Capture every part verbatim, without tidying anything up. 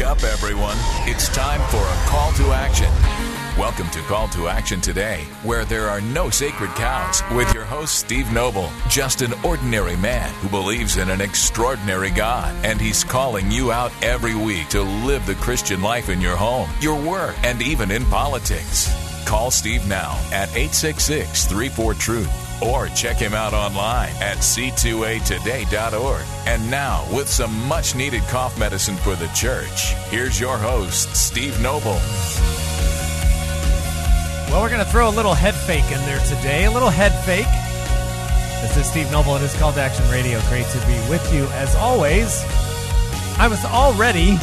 Wake up, everyone. It's time for a call to action. Welcome to Call to Action today, where there are no sacred cows, with your host, Steve Noble, just an ordinary man who believes in an extraordinary God, and he's calling you out every week to live the Christian life in your home, your work, and even in politics. Call Steve now at eight six six, three four, truth. Or check him out online at c two a today dot org. And now, with some much-needed cough medicine for the church, here's your host, Steve Noble. Well, we're going to throw a little head fake in there today, a little head fake. This is Steve Noble. It is Call to Action Radio. Great to be with you, as always. I was all ready.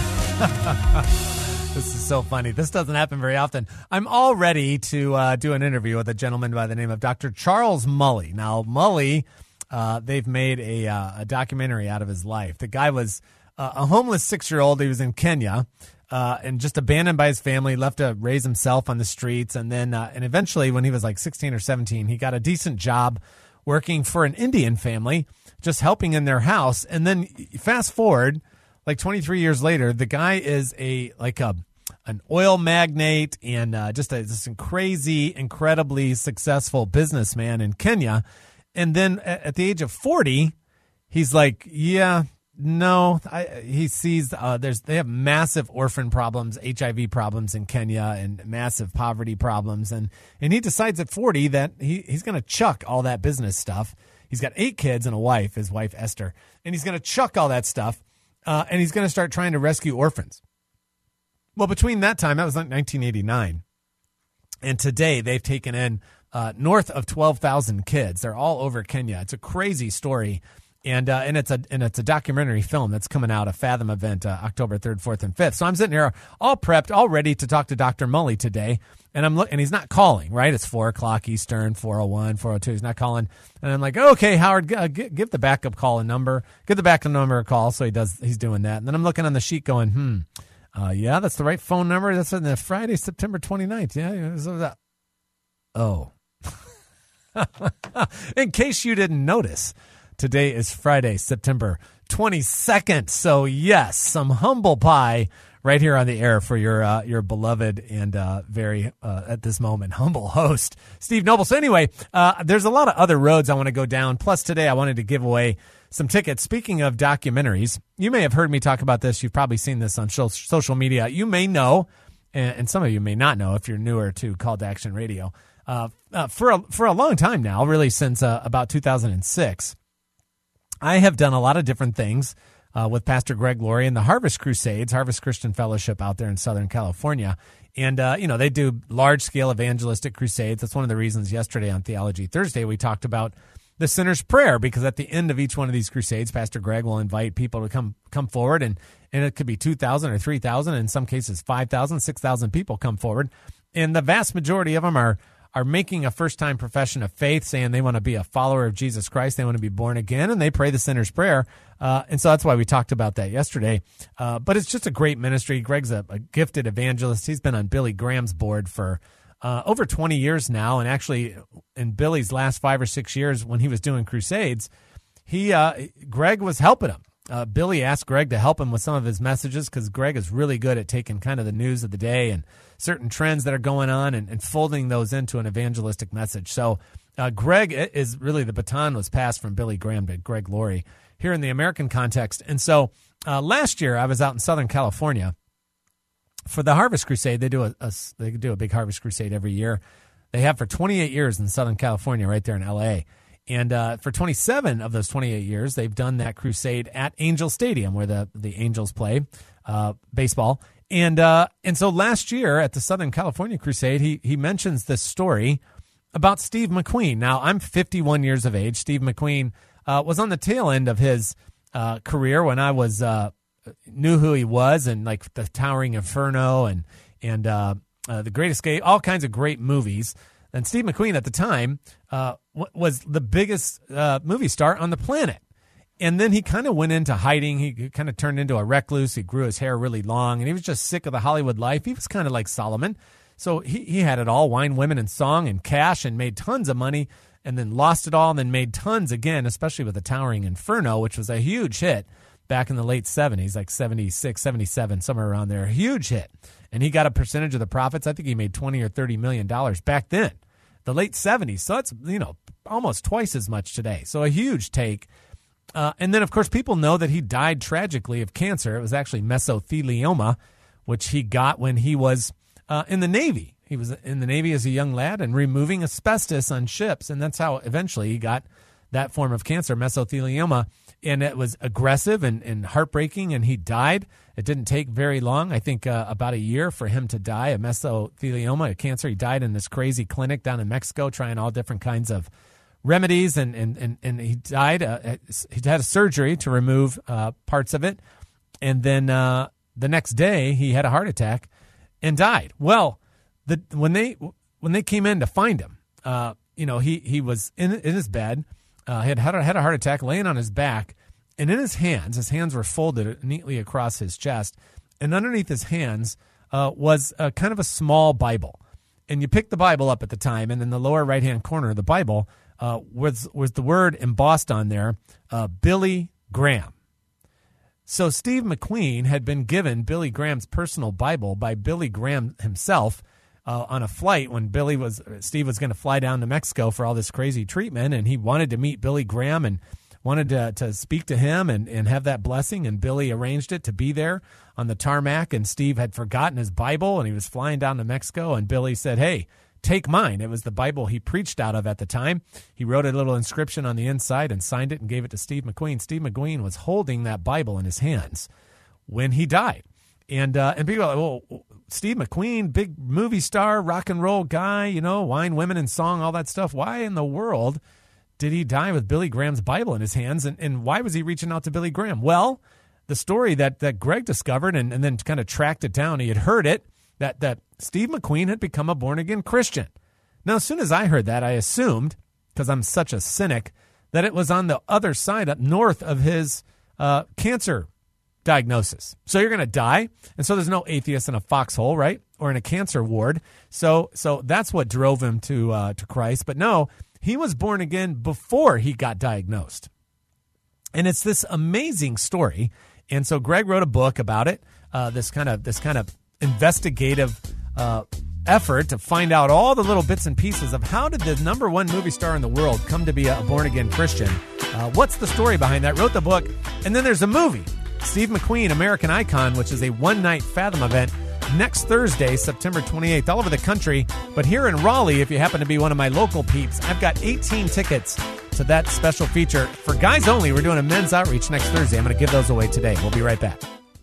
This is so funny. This doesn't happen very often. I'm all ready to uh, do an interview with a gentleman by the name of Doctor Charles Mulley. Now, Mulley, uh, they've made a, uh, a documentary out of his life. The guy was uh, a homeless six-year-old. He was in Kenya uh, and just abandoned by his family, left to raise himself on the streets. And then, uh, and eventually, when he was like sixteen or seventeen, he got a decent job working for an Indian family, just helping in their house. And then fast forward, like twenty-three years later, the guy is a like a an oil magnate and uh, just a just a crazy, incredibly successful businessman in Kenya. And then at, at the age of forty, he's like, yeah, no, I, he sees uh, there's they have massive orphan problems, H I V problems in Kenya, and massive poverty problems. And and he decides at forty that he, he's going to chuck all that business stuff. He's got eight kids and a wife, his wife Esther, and he's going to chuck all that stuff, uh, and he's going to start trying to rescue orphans. Well, between that time, that was like nineteen eighty-nine, and today they've taken in uh, north of twelve thousand kids. They're all over Kenya. It's a crazy story, and uh, and it's a and it's a documentary film that's coming out, a Fathom event, uh, October third, fourth, and fifth. So I'm sitting here all prepped, all ready to talk to Doctor Mulley today, and I'm look, and he's not calling. Right? It's four o'clock Eastern, four oh one, four oh two. He's not calling, and I'm like, okay, Howard, uh, give, give the backup call a number, give the backup number a call. So he does. He's doing that, and then I'm looking on the sheet, going, hmm. Uh, yeah, that's the right phone number. That's on the Friday, September twenty-ninth. Yeah. yeah oh. In case you didn't notice, today is Friday, September twenty-second. So, yes, some humble pie right here on the air for your uh, your beloved and uh, very, uh, at this moment, humble host, Steve Noble. So, anyway, uh, there's a lot of other roads I want to go down. Plus, today I wanted to give away some tickets. Speaking of documentaries, you may have heard me talk about this. You've probably seen this on social media. You may know, and some of you may not know if you're newer to Call to Action Radio. Uh, uh, for a, for a long time now, really since uh, about two thousand six, I have done a lot of different things uh, with Pastor Greg Laurie and the Harvest Crusades, Harvest Christian Fellowship out there in Southern California. And, uh, you know, they do large-scale evangelistic crusades. That's one of the reasons yesterday on Theology Thursday we talked about the sinner's prayer, because at the end of each one of these crusades, Pastor Greg will invite people to come come forward, and, and it could be two thousand or three thousand, in some cases five thousand, six thousand people come forward, and the vast majority of them are are making a first-time profession of faith, saying they want to be a follower of Jesus Christ, they want to be born again, and they pray the sinner's prayer, uh, and so that's why we talked about that yesterday. Uh, but it's just a great ministry. Greg's a, a gifted evangelist. He's been on Billy Graham's board for Uh, over twenty years now, and actually in Billy's last five or six years when he was doing crusades, he uh, Greg was helping him. Uh, Billy asked Greg to help him with some of his messages, because Greg is really good at taking kind of the news of the day and certain trends that are going on and, and folding those into an evangelistic message. So uh, Greg is really, the baton was passed from Billy Graham to Greg Laurie here in the American context. And so uh, last year I was out in Southern California for the Harvest Crusade. They do a, a they do a big Harvest Crusade every year. They have for twenty-eight years in Southern California, right there in L A. And uh, for twenty-seven of those twenty-eight years, they've done that crusade at Angel Stadium, where the, the Angels play uh, baseball. And uh, and so last year at the Southern California Crusade, he he mentions this story about Steve McQueen. Now, I'm fifty-one years of age. Steve McQueen uh, was on the tail end of his uh, career when I was uh, knew who he was, and like the Towering Inferno and and uh, uh, The Great Escape, all kinds of great movies. And Steve McQueen at the time uh, w- was the biggest uh, movie star on the planet. And then he kind of went into hiding. He kind of turned into a recluse. He grew his hair really long, and he was just sick of the Hollywood life. He was kind of like Solomon. So he, he had it all, wine, women, and song, and cash, and made tons of money, and then lost it all, and then made tons again, especially with The Towering Inferno, which was a huge hit back in the late seventies, like seventy-six, seventy-seven, somewhere around there. A huge hit. And he got a percentage of the profits. I think he made twenty or thirty million dollars back then, the late seventies. So that's, you know, almost twice as much today. So a huge take. Uh, and then, of course, people know that he died tragically of cancer. It was actually mesothelioma, which he got when he was uh, in the Navy. He was in the Navy as a young lad and removing asbestos on ships. And that's how eventually he got that form of cancer, mesothelioma. And it was aggressive and, and heartbreaking, and he died. It didn't take very long, I think uh, about a year for him to die of mesothelioma, a cancer. He died in this crazy clinic down in Mexico trying all different kinds of remedies, and, and, and, and he died. Uh, he had a surgery to remove uh, parts of it. And then uh, the next day he had a heart attack and died. Well, the, when they when they came in to find him, uh, you know, he, he was in, in his bed. Uh, he had had a, had a heart attack, laying on his back, and in his hands, his hands were folded neatly across his chest, and underneath his hands uh, was a, kind of a small Bible. And you pick the Bible up at the time, and in the lower right-hand corner of the Bible uh, was was the word embossed on there, uh, Billy Graham. So Steve McQueen had been given Billy Graham's personal Bible by Billy Graham himself uh, on a flight when Billy was Steve was going to fly down to Mexico for all this crazy treatment, and he wanted to meet Billy Graham and wanted to, to speak to him and, and have that blessing, and Billy arranged it to be there on the tarmac, and Steve had forgotten his Bible, and he was flying down to Mexico, and Billy said, hey, take mine. It was the Bible he preached out of at the time. He wrote a little inscription on the inside and signed it and gave it to Steve McQueen. Steve McQueen was holding that Bible in his hands when he died. And uh, and people are like, well, Steve McQueen, big movie star, rock and roll guy, you know, wine, women, and song, all that stuff. Why in the world did he die with Billy Graham's Bible in his hands? And, and why was he reaching out to Billy Graham? Well, the story that, that Greg discovered and, and then kind of tracked it down, he had heard it, that, that Steve McQueen had become a born-again Christian. Now, as soon as I heard that, I assumed, because I'm such a cynic, that it was on the other side, up north of his uh, cancer diagnosis. So you're going to die, and so there's no atheist in a foxhole, right, or in a cancer ward. So so that's what drove him to uh, to Christ. But no, he was born again before he got diagnosed. And it's this amazing story. And so Greg wrote a book about it, uh, this kind of this kind of investigative uh, effort to find out all the little bits and pieces of how did the number one movie star in the world come to be a born-again Christian. Uh, what's the story behind that? Wrote the book. And then there's a movie, Steve McQueen, American Icon, which is a one-night Fathom event next Thursday, September twenty-eighth, all over the country. But here in Raleigh, if you happen to be one of my local peeps, I've got eighteen tickets to that special feature. For guys only, we're doing a men's outreach next Thursday. I'm going to give those away today. We'll be right back.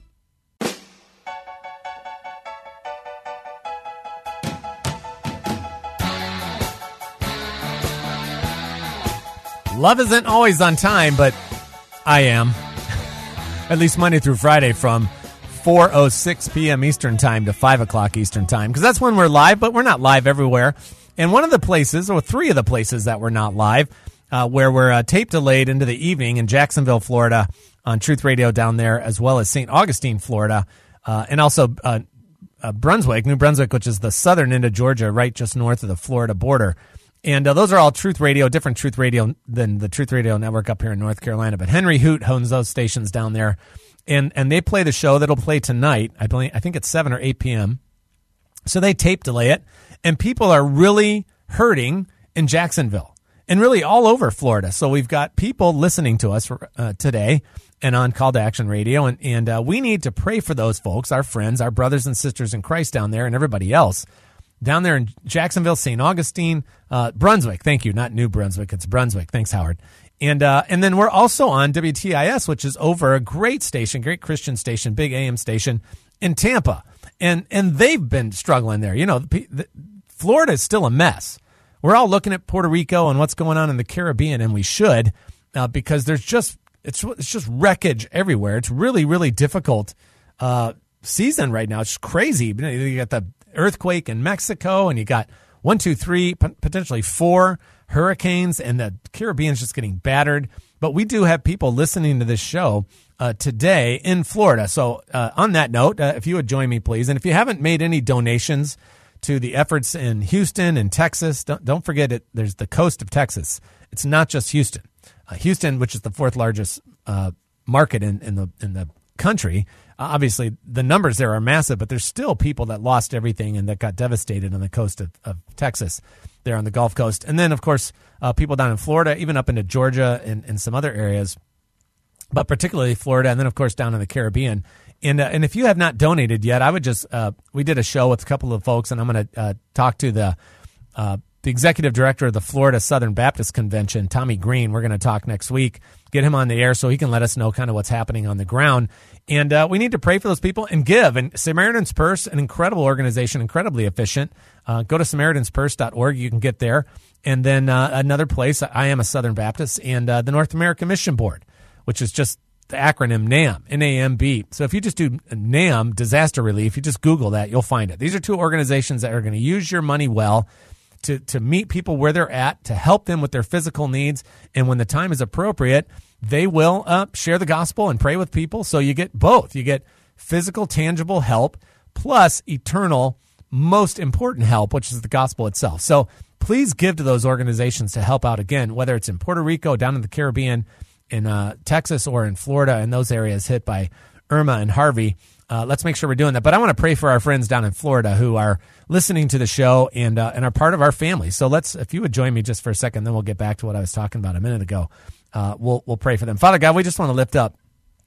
Love isn't always on time, but I am. At least Monday through Friday from four oh six p.m. Eastern Time to five o'clock Eastern Time, because that's when we're live, but we're not live everywhere. And one of the places, or three of the places that we're not live, uh, where we're uh, tape delayed into the evening in Jacksonville, Florida, on Truth Radio down there, as well as Saint Augustine, Florida, uh, and also uh, uh, Brunswick, New Brunswick, which is the southern end of Georgia, right just north of the Florida border. And uh, those are all Truth Radio, different Truth Radio than the Truth Radio network up here in North Carolina. But Henry Hoot owns those stations down there, and and they play the show that'll play tonight. I believe I think it's seven or eight p.m. So they tape delay it, and people are really hurting in Jacksonville and really all over Florida. So we've got people listening to us for, uh, today and on Call to Action Radio, and and uh, we need to pray for those folks, our friends, our brothers and sisters in Christ down there, and everybody else down there in Jacksonville, Saint Augustine, uh, Brunswick. Thank you. Not New Brunswick. It's Brunswick. Thanks, Howard. And uh, and then we're also on W T I S, which is over a great station, great Christian station, big A M station in Tampa. And and they've been struggling there. You know, the, the, Florida is still a mess. We're all looking at Puerto Rico and what's going on in the Caribbean, and we should, uh, because there's just it's it's just wreckage everywhere. It's really, really difficult uh, season right now. It's crazy. You got the earthquake in Mexico, and you got one, two, three, potentially four hurricanes, and the Caribbean's just getting battered. But we do have people listening to this show uh, today in Florida. So uh, on that note, uh, if you would join me, please. And if you haven't made any donations to the efforts in Houston and Texas, don't, don't forget it. There's the coast of Texas. It's not just Houston. Uh, Houston, which is the fourth largest uh, market in, in the in the country. Uh, obviously, the numbers there are massive, but there's still people that lost everything and that got devastated on the coast of, of Texas, there on the Gulf Coast. And then, of course, uh, people down in Florida, even up into Georgia and, and some other areas, but particularly Florida, and then, of course, down in the Caribbean. And uh, and if you have not donated yet, I would just, uh, we did a show with a couple of folks, and I'm going to uh, talk to the uh, the executive director of the Florida Southern Baptist Convention, Tommy Green. We're going to talk next week, get him on the air so he can let us know kind of what's happening on the ground. And uh, we need to pray for those people and give. And Samaritan's Purse, an incredible organization, incredibly efficient. Uh, go to samaritans purse dot org. You can get there. And then uh, another place, I am a Southern Baptist, and uh, the North American Mission Board, which is just the acronym NAM, N A M B. So if you just do NAM, disaster relief, you just Google that, you'll find it. These are two organizations that are going to use your money well to, to meet people where they're at, to help them with their physical needs. And when the time is appropriate, they will uh, share the gospel and pray with people. So you get both. You get physical, tangible help plus eternal, most important help, which is the gospel itself. So please give to those organizations to help out, again, whether it's in Puerto Rico, down in the Caribbean, in uh, Texas, or in Florida, in those areas hit by Irma and Harvey. Uh, let's make sure we're doing that. But I want to pray for our friends down in Florida who are listening to the show and uh, and are part of our family. So let's, if you would join me just for a second, then we'll get back to what I was talking about a minute ago. Uh, we'll we'll pray for them. Father God, we just want to lift up,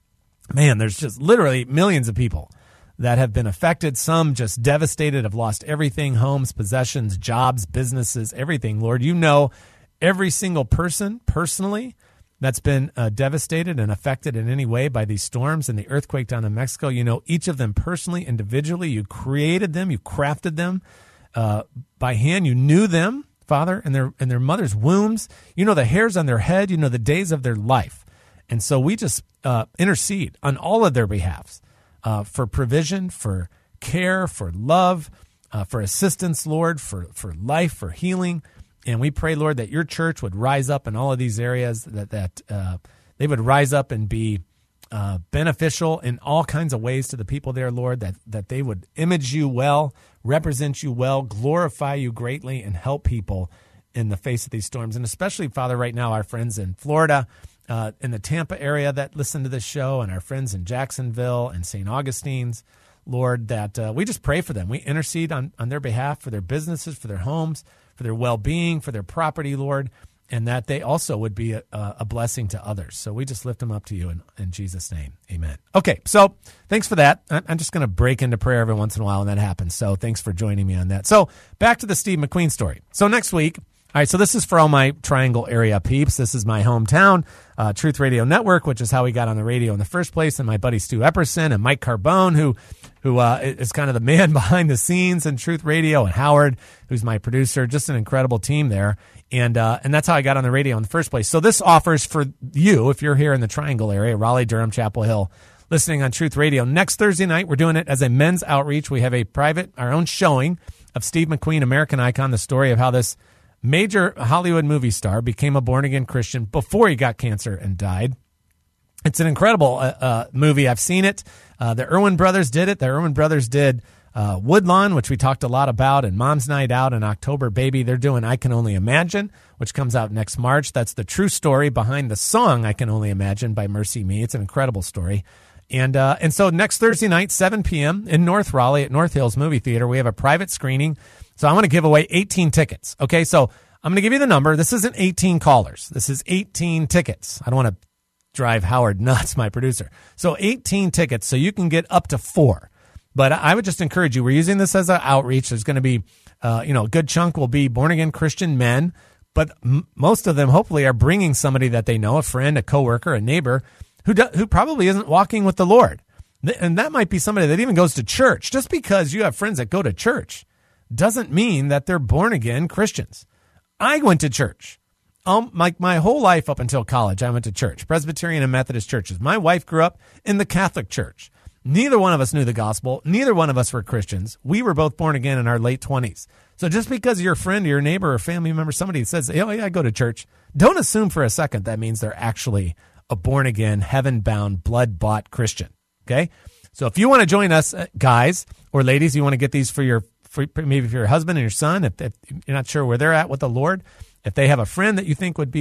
man, there's just literally millions of people that have been affected, some just devastated, have lost everything, homes, possessions, jobs, businesses, everything. Lord, you know every single person personally that's been uh, devastated and affected in any way by these storms and the earthquake down in Mexico. You know each of them personally, individually. You created them. You crafted them uh, by hand. You knew them, Father, in their in their mother's wombs. You know the hairs on their head. You know the days of their life. And so we just uh, intercede on all of their behalfs uh, for provision, for care, for love, uh, for assistance, Lord, for, for life, for healing. And we pray, Lord, that your church would rise up in all of these areas, that that uh, they would rise up and be uh, beneficial in all kinds of ways to the people there, Lord, that, that they would image you well, represent you well, glorify you greatly, and help people in the face of these storms. And especially, Father, right now, our friends in Florida, uh, in the Tampa area that listen to this show, and our friends in Jacksonville and Saint Augustine's, Lord, that uh, we just pray for them. We intercede on, on their behalf, for their businesses, for their homes, for their well-being, for their property, Lord, and that they also would be a, a blessing to others. So we just lift them up to you in, in Jesus' name. Amen. Okay, so thanks for that. I'm just going to break into prayer every once in a while when that happens, so thanks for joining me on that. So back to the Steve McQueen story. So next week, all right, so this is for all my Triangle area peeps. This is my hometown, uh, Truth Radio Network, which is how we got on the radio in the first place, and my buddy Stu Epperson and Mike Carbone, who who uh, is kind of the man behind the scenes in Truth Radio, and Howard, who's my producer. Just an incredible team there, and uh, and that's how I got on the radio in the first place. So this offers for you, if you're here in the Triangle area, Raleigh, Durham, Chapel Hill, listening on Truth Radio. Next Thursday night, we're doing it as a men's outreach. We have a private, our own showing of Steve McQueen, American Icon, the story of how this major Hollywood movie star became a born-again Christian before he got cancer and died. It's an incredible uh, uh, movie. I've seen it. Uh, the Erwin brothers did it. The Erwin brothers did uh, Woodlawn, which we talked a lot about, and Mom's Night Out and October Baby. They're doing I Can Only Imagine, which comes out next March. That's the true story behind the song I Can Only Imagine by Mercy Me. It's an incredible story. And uh, and so next Thursday night, seven p.m. in North Raleigh at North Hills Movie Theater, we have a private screening. So I want to give away eighteen tickets. Okay, so I'm going to give you the number. This isn't eighteen callers. This is eighteen tickets. I don't want to drive Howard nuts, my producer. So eighteen tickets, so you can get up to four. But I would just encourage you. We're using this as an outreach. There's going to be, uh, you know, a good chunk will be born-again Christian men, but m- most of them hopefully are bringing somebody that they know, a friend, a coworker, a neighbor, who do- who probably isn't walking with the Lord. And that might be somebody that even goes to church. Just because you have friends that go to church doesn't mean that they're born-again Christians. I went to church. Um, my, my whole life up until college, I went to church, Presbyterian and Methodist churches. My wife grew up in the Catholic Church. Neither one of us knew the gospel. Neither one of us were Christians. We were both born again in our late twenties. So just because your friend or your neighbor or family member, somebody says, oh, yeah, I go to church, don't assume for a second that means they're actually a born-again, heaven-bound, blood-bought Christian, okay? So if you want to join us, uh, guys or ladies, you want to get these for your for maybe for your husband and your son, if, if you're not sure where they're at with the Lord, if they have a friend that you think would be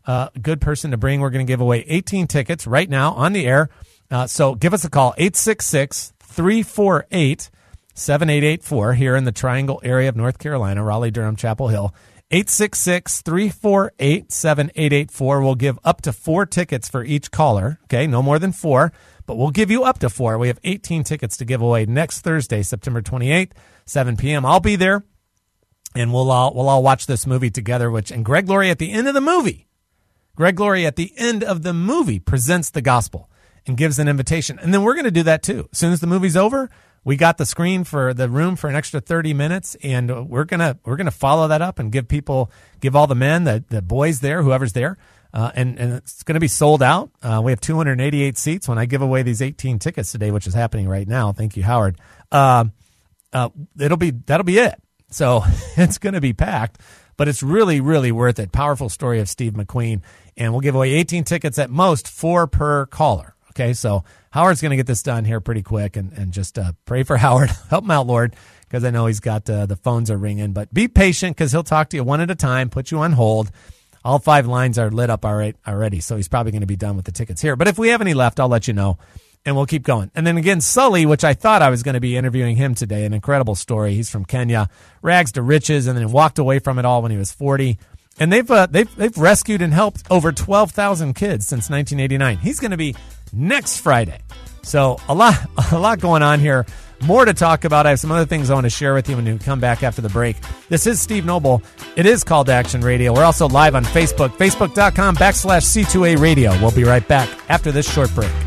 uh, good person to bring. We're going to give away eighteen tickets right now on the air. Uh, so give us a call, eight six six, three four eight, seven eight eight four here in the Triangle area of North Carolina, Raleigh, Durham, Chapel Hill. eight six six, three four eight, seven eight eight four. We'll give up to four tickets for each caller. Okay, no more than four, but we'll give you up to four. We have eighteen tickets to give away next Thursday, September twenty-eighth, seven p.m. I'll be there, and we'll all we'll all watch this movie together. Which and Greg Laurie at the end of the movie, Greg Laurie at the end of the movie presents the gospel and gives an invitation, and then we're going to do that too. As soon as the movie's over, we got the screen for the room for an extra thirty minutes, and we're gonna we're gonna follow that up and give people, give all the men, the the boys there, whoever's there, uh, and and it's gonna be sold out. Uh, we have two hundred eighty-eight seats when I give away these eighteen tickets today, which is happening right now. Thank you, Howard. Uh, uh, it'll be that'll be it. So it's gonna be packed, but it's really really worth it. Powerful story of Steve McQueen, and we'll give away eighteen tickets at most, four per caller. Okay, so Howard's going to get this done here pretty quick, and, and just uh, pray for Howard. Help him out, Lord, because I know he's got uh, the phones are ringing. But be patient, because he'll talk to you one at a time, put you on hold. All five lines are lit up already, so he's probably going to be done with the tickets here. But if we have any left, I'll let you know, and we'll keep going. And then again, Sully, which I thought I was going to be interviewing him today, an incredible story. He's from Kenya, rags to riches, and then walked away from it all when he was forty. And they've uh, they've they've rescued and helped over twelve thousand kids since nineteen eighty-nine. He's going to be next Friday. So a lot a lot going on here. More to talk about. I have some other things I want to share with you when we come back after the break. This is Steve Noble. It is Call to Action Radio. We're also live on Facebook, facebook.com backslash C2A Radio. We'll be right back after this short break.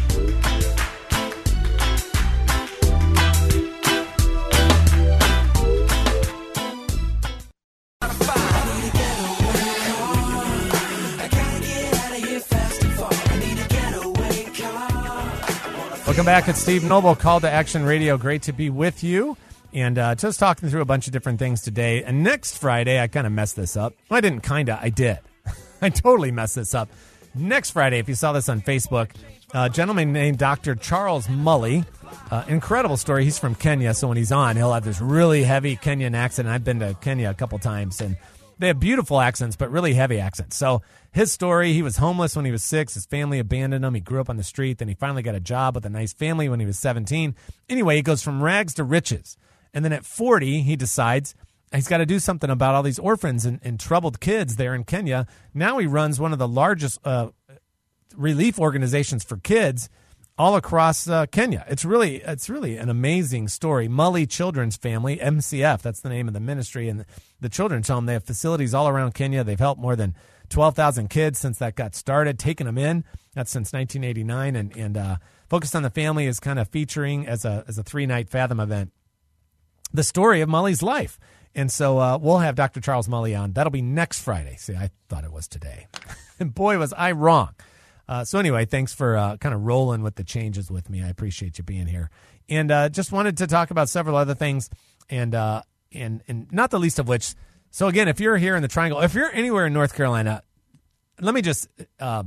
Welcome back. It's Steve Noble, Call to Action Radio. Great to be with you. And uh, just talking through a bunch of different things today. And next Friday, I kind of messed this up. Well, I didn't kind of. I did. I totally messed this up. Next Friday, if you saw this on Facebook, a gentleman named Doctor Charles Mully. Uh, incredible story. He's from Kenya, so when he's on, he'll have this really heavy Kenyan accent. I've been to Kenya a couple times, and they have beautiful accents, but really heavy accents. So his story, he was homeless when he was six. His family abandoned him. He grew up on the street. Then he finally got a job with a nice family when he was seventeen. Anyway, he goes from rags to riches. And then at forty, he decides he's got to do something about all these orphans and, and troubled kids there in Kenya. Now he runs one of the largest uh, relief organizations for kids all across uh, Kenya. It's really it's really an amazing story. Mully Children's Family, M C F, that's the name of the ministry, and the, the children's home. They have facilities all around Kenya. They've helped more than twelve thousand kids since that got started, taking them in. That's since nineteen eighty-nine, and, and uh, Focused on the Family is kind of featuring as a as a three-night Fathom event the story of Mully's life. And so uh, we'll have Doctor Charles Mully on. That'll be next Friday. See, I thought it was today. And boy, was I wrong. Uh, so anyway, thanks for uh, kind of rolling with the changes with me. I appreciate you being here. And uh, just wanted to talk about several other things, and, uh, and, and not the least of which, so again, if you're here in the Triangle, if you're anywhere in North Carolina, let me just uh,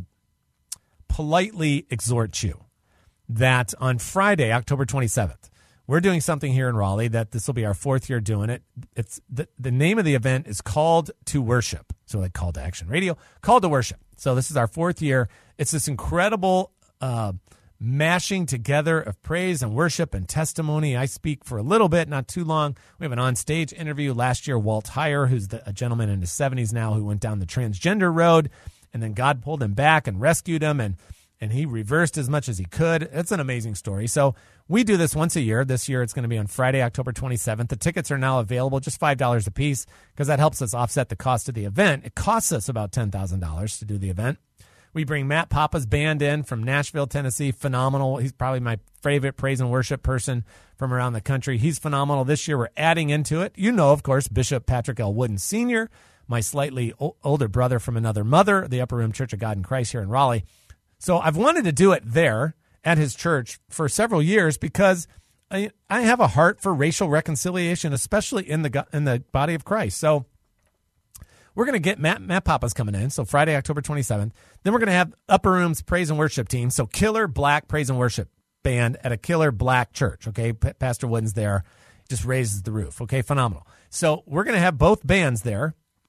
politely exhort you that on Friday, October twenty-seventh, we're doing something here in Raleigh that this will be our fourth year doing it. It's the, the name of the event is Called to Worship. So like Call to Action Radio, Called to Worship. So this is our fourth year. It's this incredible uh, mashing together of praise and worship and testimony. I speak for a little bit, not too long. We have an on-stage interview last year. Walt Heyer, who's the, a gentleman in his seventies now who went down the transgender road, and then God pulled him back and rescued him, and and he reversed as much as he could. It's an amazing story. So we do this once a year. This year it's going to be on Friday, October twenty-seventh. The tickets are now available, just five dollars a piece, because that helps us offset the cost of the event. It costs us about ten thousand dollars to do the event. We bring Matt Papa's band in from Nashville, Tennessee. Phenomenal. He's probably my favorite praise and worship person from around the country. He's phenomenal. This year we're adding into it. You know, of course, Bishop Patrick L. Wooden Senior, my slightly o- older brother from another mother, the Upper Room Church of God in Christ here in Raleigh. So I've wanted to do it there at his church for several years because I, I have a heart for racial reconciliation, especially in the in the body of Christ. So we're going to get Matt, Matt Papa's coming in, so Friday, October twenty-seventh. Then we're going to have Upper Room's Praise and Worship team, so Killer Black Praise and Worship band at a Killer Black church, okay? P- Pastor Wooden's there, just raises the roof, okay? Phenomenal. So we're going to have both bands there,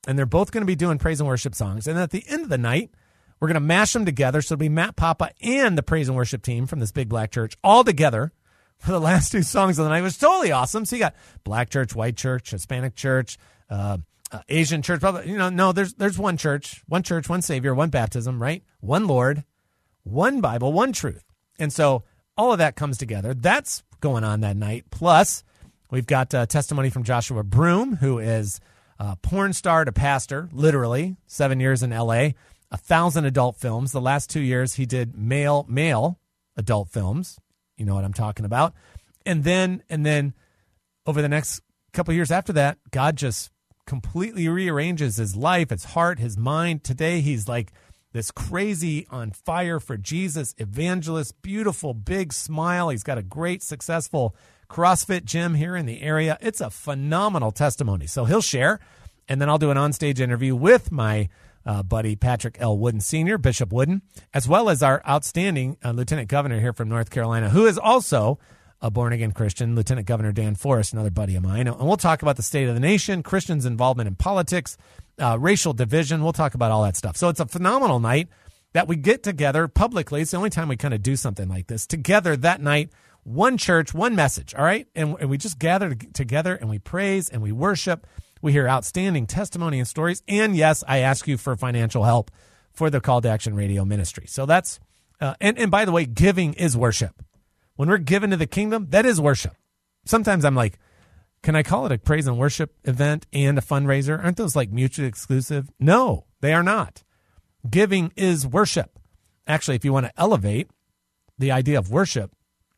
and they're both going to be doing praise and worship songs. And at the end of the night, we're going to mash them together. So it'll be Matt Papa and the praise and worship team from this big black church all together for the last two songs of the night. It was totally awesome. So you got black church, white church, Hispanic church, uh, uh, Asian church. You know, no, there's there's one church, one church, one Savior, one baptism, right? One Lord, one Bible, one truth. And so all of that comes together. That's going on that night. Plus, we've got uh, testimony from Joshua Broom, who is a porn star to pastor, literally, seven years in L A, a thousand adult films. The last two years, he did male, male adult films. You know what I'm talking about. And then, and then over the next couple of years after that, God just completely rearranges his life, his heart, his mind. Today, he's like this crazy on fire for Jesus evangelist, beautiful, big smile. He's got a great, successful CrossFit gym here in the area. It's a phenomenal testimony. So he'll share, and then I'll do an onstage interview with my uh, buddy Patrick L. Wooden Senior, Bishop Wooden, as well as our outstanding uh, Lieutenant Governor here from North Carolina, who is also a born-again Christian, Lieutenant Governor Dan Forrest, another buddy of mine. And we'll talk about the state of the nation, Christians' involvement in politics, uh, racial division. We'll talk about all that stuff. So it's a phenomenal night that we get together publicly. It's the only time we kind of do something like this together that night. One church, one message, all right? And, and we just gather together and we praise and we worship. We hear outstanding testimony and stories. And yes, I ask you for financial help for the Call to Action Radio ministry. So that's, uh, and, and by the way, giving is worship. When we're given to the kingdom, that is worship. Sometimes I'm like, can I call it a praise and worship event and a fundraiser? Aren't those like mutually exclusive? No, they are not. Giving is worship. Actually, if you want to elevate the idea of worship,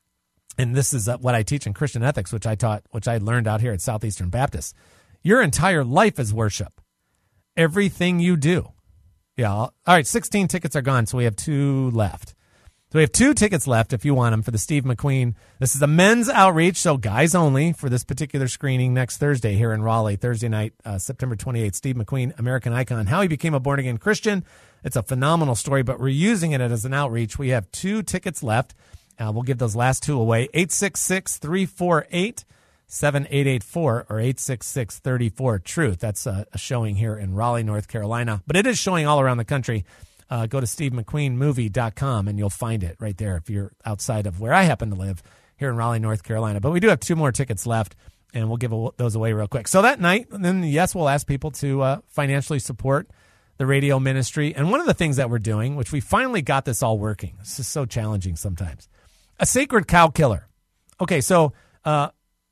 and this is what I teach in Christian ethics, which I taught, which I learned out here at Southeastern Baptist. Your entire life is worship. Everything you do. Yeah. All right. sixteen tickets are gone, so we have two left. So we have two tickets left if you want them for the Steve McQueen. This is a men's outreach, so guys only for this particular screening next Thursday here in Raleigh, Thursday night, uh, September twenty-eighth. Steve McQueen, American Icon, how he became a born-again Christian. It's a phenomenal story, but we're using it as an outreach. We have two tickets left. Uh, we'll give those last two away. eight six six, three four eight, seven eight eight four or eight six six, three four, truth. That's a, a showing here in Raleigh, North Carolina. But it is showing all around the country. Uh, go to steve mcqueen movie dot com and you'll find it right there if you're outside of where I happen to live here in Raleigh, North Carolina. But we do have two more tickets left, and we'll give those away real quick. So that night, then, yes, we'll ask people to uh, financially support the radio ministry. And one of the things that we're doing, which we finally got this all working, this is so challenging sometimes, a sacred cow killer. Okay, so uh,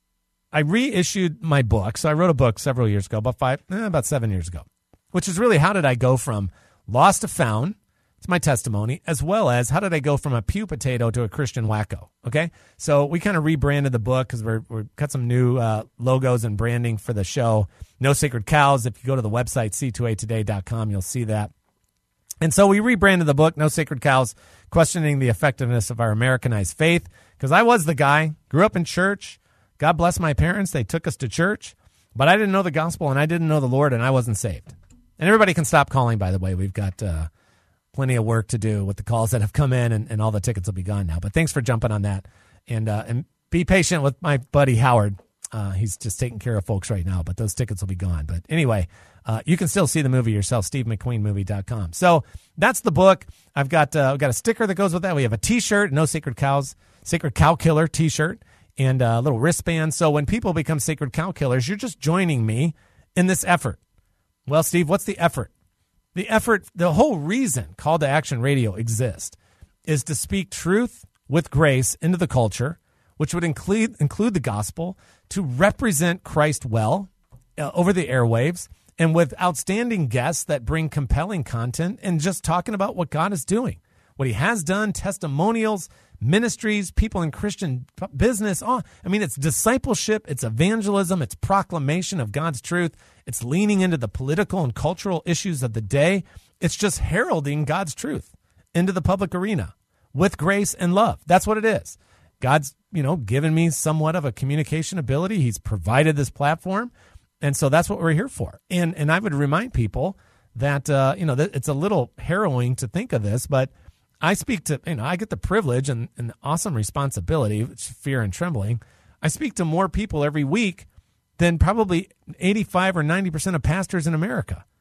I reissued my book. So I wrote a book several years ago, about five, eh, about seven years ago, which is really how did I go from lost to found. It's my testimony, as well as how did I go from a pew potato to a Christian wacko? Okay, so we kind of rebranded the book because we're we got some new uh, logos and branding for the show. No Sacred Cows. If you go to the website c two a today dot com, you'll see that. And so we rebranded the book, No Sacred Cows, questioning the effectiveness of our Americanized faith. Because I was the guy, grew up in church. God bless my parents; they took us to church, but I didn't know the gospel and I didn't know the Lord, and I wasn't saved. And everybody can stop calling, by the way. We've got uh, plenty of work to do with the calls that have come in, and, and all the tickets will be gone now. But thanks for jumping on that. And uh, and be patient with my buddy Howard. Uh, he's just taking care of folks right now, but those tickets will be gone. But anyway, uh, you can still see the movie yourself, steve mcqueen movie dot com. So that's the book. I've got, uh, I've got a sticker that goes with that. We have a T-shirt, No Sacred Cows, Sacred Cow Killer T-shirt, and a little wristband. So when people become Sacred Cow Killers, you're just joining me in this effort. Well, Steve, what's the effort? The effort, the whole reason Call to Action Radio exists is to speak truth with grace into the culture, which would include include the gospel, to represent Christ well uh, over the airwaves, and with outstanding guests that bring compelling content and just talking about what God is doing, what he has done, testimonials, ministries, people in Christian business. Oh, I mean, it's discipleship, it's evangelism, it's proclamation of God's truth. It's leaning into the political and cultural issues of the day. It's just heralding God's truth into the public arena with grace and love. That's what it is. God's, you know, given me somewhat of a communication ability. He's provided this platform. And so that's what we're here for. And and I would remind people that, uh, you know, that it's a little harrowing to think of this, but I speak to, you know, I get the privilege and, and the awesome responsibility, which is fear and trembling. I speak to more people every week than probably eighty-five or ninety percent of pastors in America.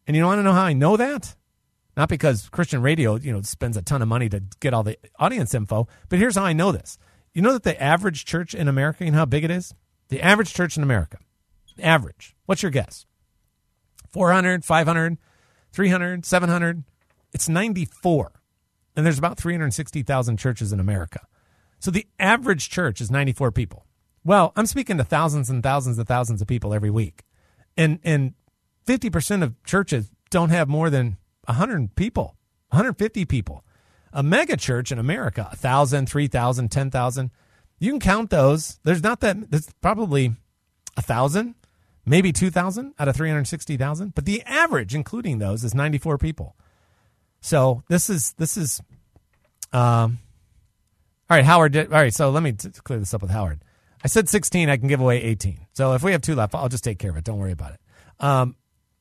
And you want to know how I know that? Not because Christian radio, you know, spends a ton of money to get all the audience info, but here's how I know this. You know that the average church in America, you know how big it is? The average church in America, average, what's your guess? four hundred, five hundred, three hundred, seven hundred? It's ninety-four. And there's about three hundred sixty thousand churches in America. So the average church is ninety-four people. Well, I'm speaking to thousands and thousands and thousands of people every week. And and fifty percent of churches don't have more than one hundred people, one hundred fifty people. A mega church in America, one thousand, three thousand, ten thousand. You can count those. There's not that, there's probably one thousand, maybe two thousand out of three hundred sixty thousand. But the average, including those, is ninety-four people. So this is, this is, um, all right, Howard, did, all right, so let me t- clear this up with Howard. I said sixteen, I can give away eighteen. So if we have two left, I'll just take care of it. Don't worry about it. Um,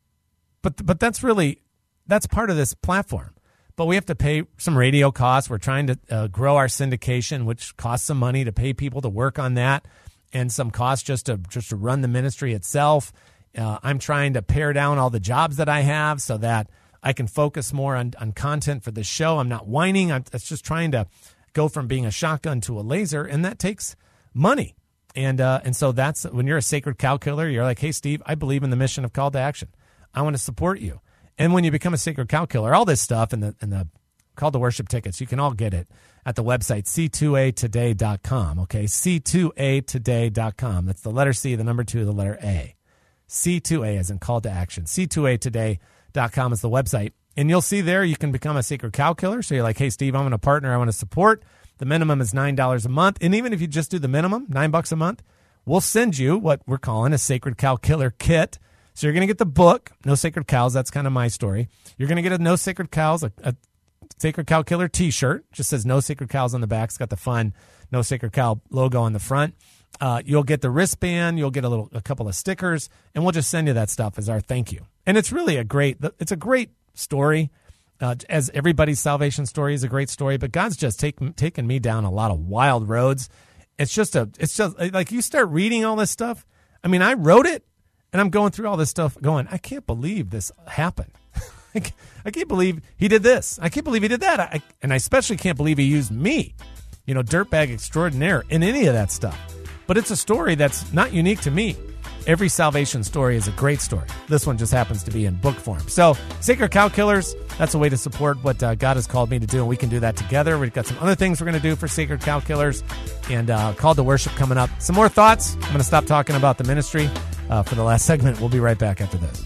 but but that's really, that's part of this platform. But we have to pay some radio costs. We're trying to uh, grow our syndication, which costs some money to pay people to work on that, and some costs just to just to run the ministry itself. Uh, I'm trying to pare down all the jobs that I have so that I can focus more on, on content for the show. I'm not whining. I'm it's just trying to go from being a shotgun to a laser, and that takes money. And uh, and so that's when you're a sacred cow killer, you're like, hey, Steve, I believe in the mission of Call to Action. I want to support you. And when you become a sacred cow killer, all this stuff and the and the Call to Worship tickets, you can all get it at the website c two a today dot com. Okay, c two a today dot com. That's the letter C, the number two, the letter A. C two A as in Call to Action. c two a today dot com is the website. And you'll see there you can become a sacred cow killer. So you're like, hey, Steve, I'm going to partner. I want to support. The minimum is nine dollars a month. And even if you just do the minimum, nine bucks a month, we'll send you what we're calling a Sacred Cow Killer Kit. So you're going to get the book, No Sacred Cows. That's kind of my story. You're going to get a No Sacred Cows, a, a Sacred Cow Killer t-shirt. Just says No Sacred Cows on the back. It's got the fun No Sacred Cow logo on the front. Uh, you'll get the wristband. You'll get a little, a couple of stickers, and we'll just send you that stuff as our thank you. And it's really a great, it's a great story. Uh, as everybody's salvation story is a great story, but God's just taken taken me down a lot of wild roads. It's just a, it's just like you start reading all this stuff. I mean, I wrote it, and I'm going through all this stuff, going, I can't believe this happened. I can't believe he did this. I can't believe he did that. I, and I especially can't believe he used me, you know, dirtbag extraordinaire in any of that stuff. But it's a story that's not unique to me. Every salvation story is a great story. This one just happens to be in book form. So, Sacred Cow Killers, that's a way to support what uh, God has called me to do, and we can do that together. We've got some other things we're going to do for Sacred Cow Killers, and uh, Call to Worship coming up. Some more thoughts. I'm going to stop talking about the ministry uh, for the last segment. We'll be right back after this.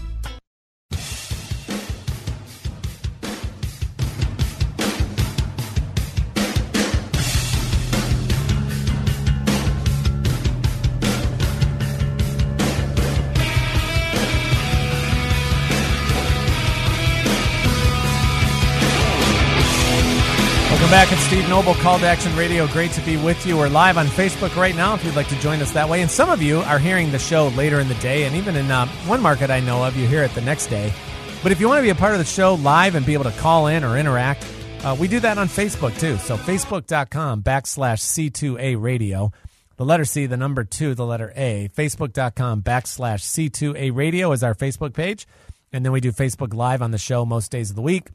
Back at Steve Noble, Call to Action Radio. Great to be with you. We're live on Facebook right now if you'd like to join us that way. And some of you are hearing the show later in the day, and even in uh, one market I know of, you hear it the next day. But if you want to be a part of the show live and be able to call in or interact, uh, we do that on Facebook too. So facebook.com backslash C2A Radio. The letter C, the number two, the letter A. Facebook.com backslash C2A Radio is our Facebook page. And then we do Facebook Live on the show most days of the week.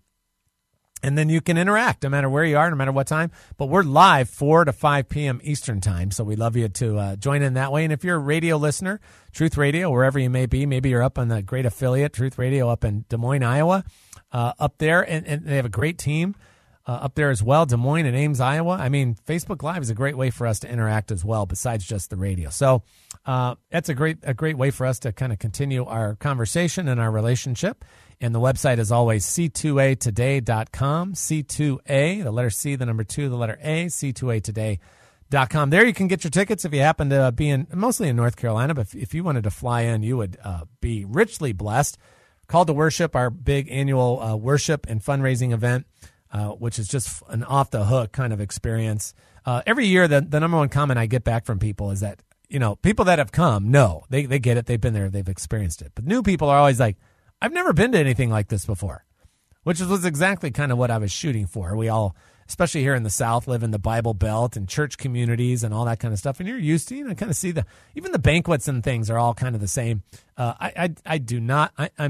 And then you can interact no matter where you are, no matter what time. But we're live four to five p.m. Eastern time, so we'd love you to uh, join in that way. And if you're a radio listener, Truth Radio, wherever you may be, maybe you're up on the great affiliate, Truth Radio up in Des Moines, Iowa, uh, up there. And, and they have a great team uh, up there as well, Des Moines and Ames, Iowa. I mean, Facebook Live is a great way for us to interact as well, besides just the radio. So uh, that's a great, a great way for us to kind of continue our conversation and our relationship. And the website is always c two a today dot com, C two A, the letter C, the number two, the letter A, c two a today dot com. There you can get your tickets if you happen to be in, mostly in North Carolina, but if, if you wanted to fly in, you would uh, be richly blessed. Call to Worship, our big annual uh, worship and fundraising event, uh, which is just an off-the-hook kind of experience. Uh, every year, the, the number one comment I get back from people is that, you know, people that have come, no, they, they get it, they've been there, they've experienced it. But new people are always like, I've never been to anything like this before, which was exactly kind of what I was shooting for. We all, especially here in the South, live in the Bible Belt and church communities and all that kind of stuff. And you're used to, you know, kind of see the, even the banquets and things are all kind of the same. Uh, I, I, I do not, I, I'm,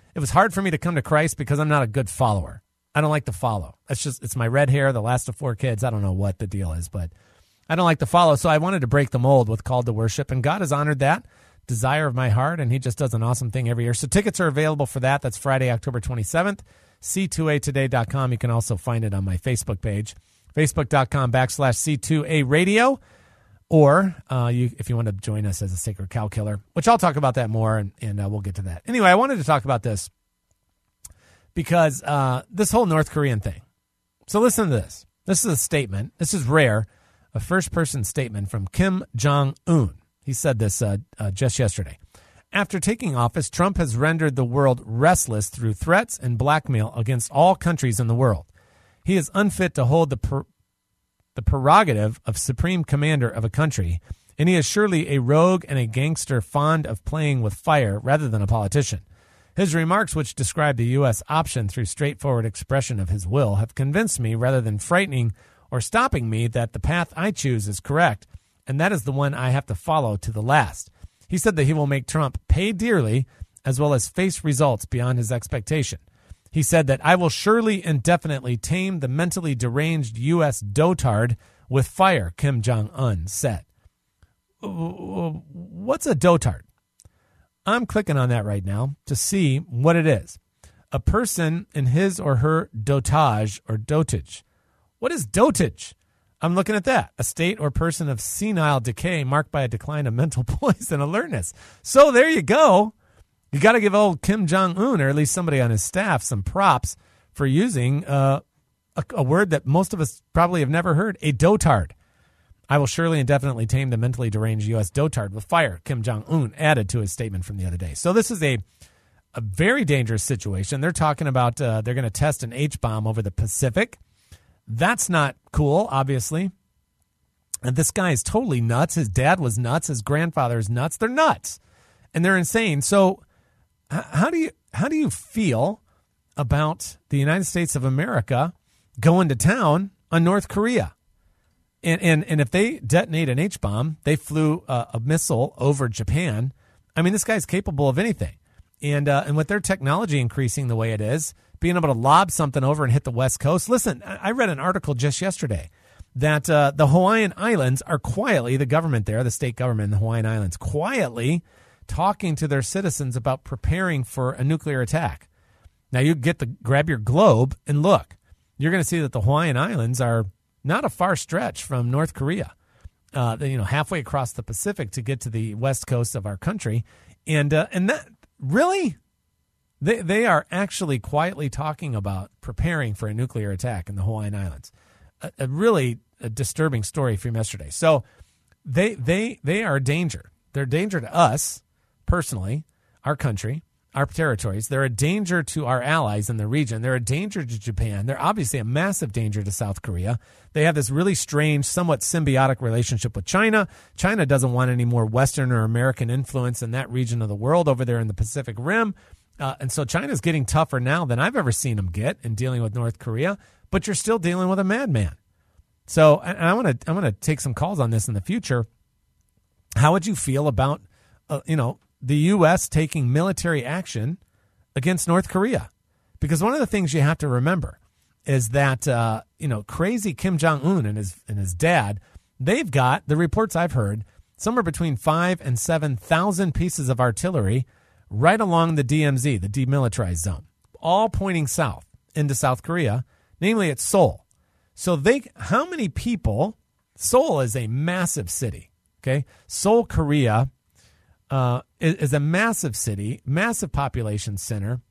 it was hard for me to come to Christ because I'm not a good follower. I don't like to follow. It's just, it's my red hair, the last of four kids. I don't know what the deal is, but I don't like to follow. So I wanted to break the mold with Called to Worship, and God has honored that desire of my heart, and he just does an awesome thing every year. So tickets are available for that. That's Friday, October twenty-seventh. C two A today dot com. You can also find it on my Facebook page, facebook.com backslash C2A radio. Or uh, you, if you want to join us as a Sacred Cow Killer, which I'll talk about that more, and, and uh, we'll get to that. Anyway, I wanted to talk about this because uh, this whole North Korean thing. So listen to this. This is a statement. This is rare, a first-person statement from Kim Jong-un. He said this uh, uh, just yesterday. After taking office, Trump has rendered the world restless through threats and blackmail against all countries in the world. He is unfit to hold the per- the prerogative of supreme commander of a country, and he is surely a rogue and a gangster fond of playing with fire rather than a politician. His remarks, which describe the U S option through straightforward expression of his will, have convinced me, rather than frightening or stopping me, that the path I choose is correct, and that is the one I have to follow to the last. He said that he will make Trump pay dearly as well as face results beyond his expectation. He said that I will surely and definitely tame the mentally deranged U S dotard with fire, Kim Jong-un said. What's a dotard? I'm clicking on that right now to see what it is. A person in his or her dotage or dotage. What is dotage? I'm looking at that. A state or person of senile decay marked by a decline of mental poise and alertness. So there you go. You got to give old Kim Jong-un, or at least somebody on his staff, some props for using uh, a, a word that most of us probably have never heard, a dotard. I will surely and definitely tame the mentally deranged U S dotard with fire, Kim Jong-un added to his statement from the other day. So this is a, a very dangerous situation. They're talking about uh, they're going to test an H-bomb over the Pacific. That's not cool, obviously. And this guy is totally nuts. His dad was nuts. His grandfather is nuts. They're nuts. And they're insane. So How do you how do you feel about the United States of America going to town on North Korea? And and, and if they detonate an H-bomb, they flew a, a missile over Japan. I mean, this guy's capable of anything. And uh, and with their technology increasing the way it is, being able to lob something over and hit the West Coast. Listen, I read an article just yesterday that uh, the Hawaiian Islands are quietly, the government there, the state government in the Hawaiian Islands, quietly talking to their citizens about preparing for a nuclear attack. Now you get the grab your globe and look. You're going to see that the Hawaiian Islands are not a far stretch from North Korea. Uh, you know, halfway across the Pacific to get to the west coast of our country, and uh, and that really, they they are actually quietly talking about preparing for a nuclear attack in the Hawaiian Islands. A, a really a disturbing story from yesterday. So they they they are a danger. They're a danger to us. Personally, our country, our territories, they're a danger to our allies in the region. They're a danger to Japan. They're obviously a massive danger to South Korea. They have this really strange, somewhat symbiotic relationship with China. China doesn't want any more Western or American influence in that region of the world over there in the Pacific Rim. Uh, and so China's getting tougher now than I've ever seen them get in dealing with North Korea. But you're still dealing with a madman. So and I want to I want to take some calls on this in the future. How would you feel about, uh, you know, the U S taking military action against North Korea? Because one of the things you have to remember is that, uh, you know, crazy Kim Jong-un and his and his dad, they've got, the reports I've heard, somewhere between five and seven thousand pieces of artillery right along the D M Z, the demilitarized zone, all pointing south into South Korea, namely at Seoul. So they, how many people, Seoul is a massive city, okay? Seoul, Korea, Uh, is, is a massive city, massive population center,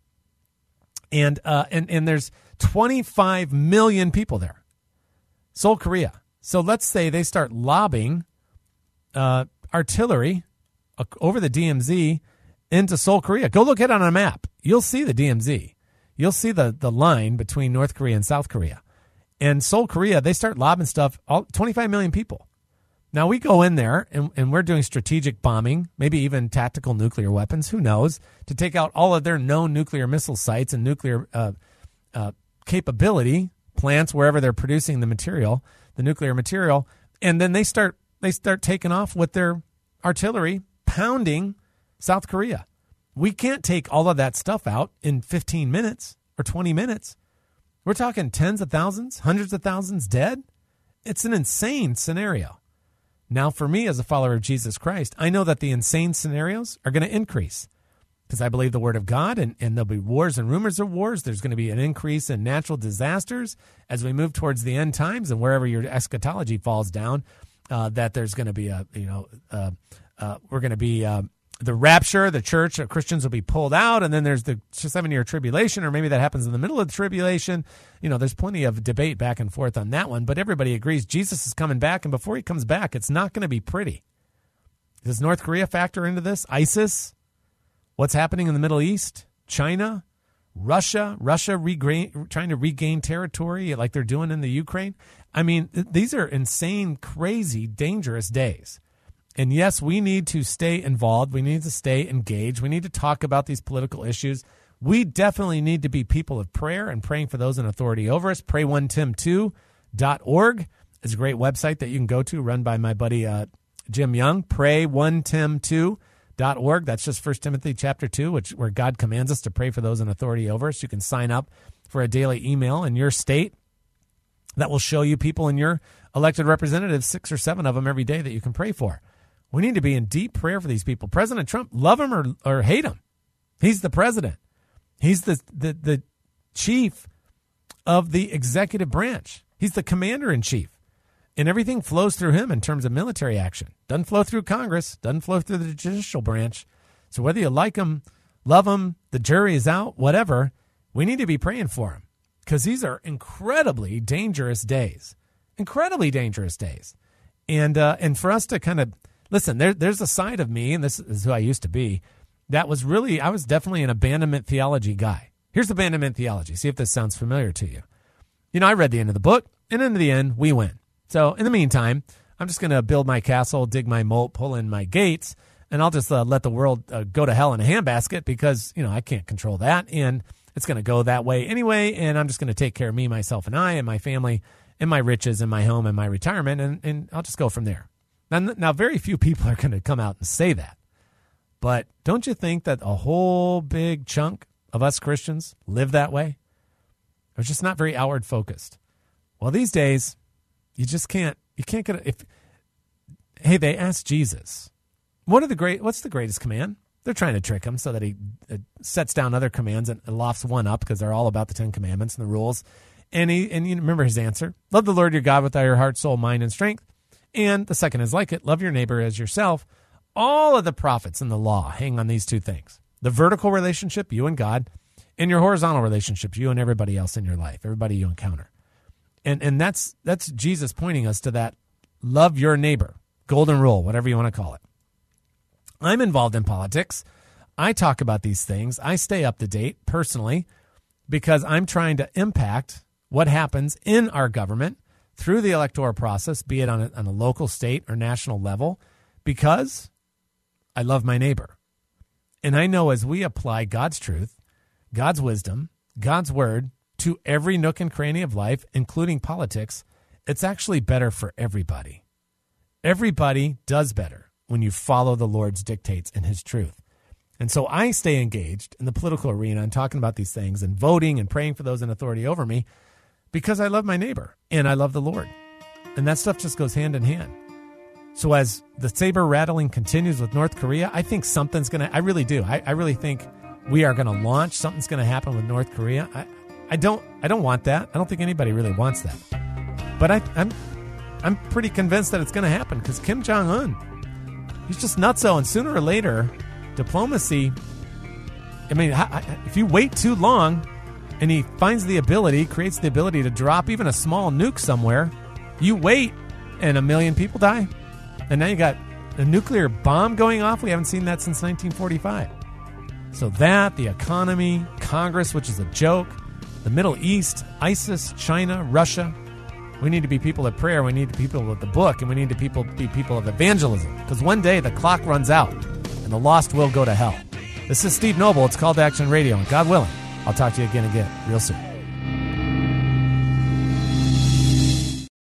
and uh, and and there's twenty-five million people there. Seoul, Korea. So let's say they start lobbing uh, artillery over the D M Z into Seoul, Korea. Go look at it on a map. You'll see the D M Z. You'll see the the line between North Korea and South Korea. And Seoul, Korea, they start lobbing stuff. All twenty-five million people. Now, we go in there, and, and we're doing strategic bombing, maybe even tactical nuclear weapons, who knows, to take out all of their known nuclear missile sites and nuclear uh, uh, capability plants, wherever they're producing the material, the nuclear material. And then they start they start taking off with their artillery, pounding South Korea. We can't take all of that stuff out in fifteen minutes or twenty minutes. We're talking tens of thousands, hundreds of thousands dead. It's an insane scenario. Now, for me as a follower of Jesus Christ, I know that the insane scenarios are going to increase because I believe the word of God, and, and there'll be wars and rumors of wars. There's going to be an increase in natural disasters as we move towards the end times, and wherever your eschatology falls down, uh, that there's going to be a, you know, uh, uh, we're going to be uh, the rapture, the church, uh, Christians will be pulled out, and then there's the seven-year tribulation, or maybe that happens in the middle of the tribulation. You know, there's plenty of debate back and forth on that one, but everybody agrees Jesus is coming back, and before he comes back, it's not going to be pretty. Does North Korea factor into this? ISIS? What's happening in the Middle East? China? Russia? Russia regain, trying to regain territory like they're doing in the Ukraine? I mean, th- these are insane, crazy, dangerous days. And yes, we need to stay involved. We need to stay engaged. We need to talk about these political issues. We definitely need to be people of prayer and praying for those in authority over us. pray one tim two dot org is a great website that you can go to, run by my buddy uh, Jim Young. pray one tim two dot org. That's just First Timothy chapter two, which where God commands us to pray for those in authority over us. You can sign up for a daily email in your state that will show you people in your elected representatives, six or seven of them every day that you can pray for. We need to be in deep prayer for these people. President Trump, love him or, or hate him, he's the president. He's the, the, the chief of the executive branch. He's the commander-in-chief. And everything flows through him in terms of military action. Doesn't flow through Congress, doesn't flow through the judicial branch. So whether you like him, love him, the jury is out, whatever, we need to be praying for him because these are incredibly dangerous days. Incredibly dangerous days. And uh, and for us to kind of, listen, there, there's a side of me, and this is who I used to be, that was really, I was definitely an abandonment theology guy. Here's abandonment theology. See if this sounds familiar to you. You know, I read the end of the book, and in the end, we win. So in the meantime, I'm just going to build my castle, dig my moat, pull in my gates, and I'll just uh, let the world uh, go to hell in a handbasket because, you know, I can't control that, and it's going to go that way anyway, and I'm just going to take care of me, myself, and I, and my family, and my riches, and my home, and my retirement, and, and I'll just go from there. Now, now, very few people are going to come out and say that, but don't you think that a whole big chunk of us Christians live that way? We're just not very outward focused. Well, these days, you just can't, you can't get, if, hey, they asked Jesus, what are the great, what's the greatest command? They're trying to trick him so that he uh, sets down other commands and lofts one up because they're all about the Ten Commandments and the rules. And he, and you remember his answer, love the Lord your God with all your heart, soul, mind, and strength. And the second is like it, love your neighbor as yourself. All of the prophets in the law hang on these two things. The vertical relationship, you and God, and your horizontal relationships, you and everybody else in your life, everybody you encounter. And and that's that's Jesus pointing us to that love your neighbor, golden rule, whatever you want to call it. I'm involved in politics. I talk about these things. I stay up to date personally because I'm trying to impact what happens in our government through the electoral process, be it on a, on a local, state, or national level, because I love my neighbor. And I know as we apply God's truth, God's wisdom, God's word to every nook and cranny of life, including politics, it's actually better for everybody. Everybody does better when you follow the Lord's dictates and his truth. And so I stay engaged in the political arena and talking about these things and voting and praying for those in authority over me because I love my neighbor and I love the Lord. And that stuff just goes hand in hand. So as the saber rattling continues with North Korea, I think something's going to, I really do. I, I really think we are going to launch. Something's going to happen with North Korea. I, I don't, I don't want that. I don't think anybody really wants that. But I, I'm, I'm pretty convinced that it's going to happen because Kim Jong-un, he's just nutso. And sooner or later, diplomacy, I mean, if you wait too long and he finds the ability, creates the ability to drop even a small nuke somewhere, you wait and a million people die. And now you got a nuclear bomb going off. We haven't seen that since nineteen forty-five. So that, the economy, Congress, which is a joke, the Middle East, ISIS, China, Russia. We need to be people of prayer. We need to be people of the book. And we need to people, be people of evangelism. Because one day the clock runs out and the lost will go to hell. This is Steve Noble. It's Call to Action Radio. And God willing, I'll talk to you again again real soon.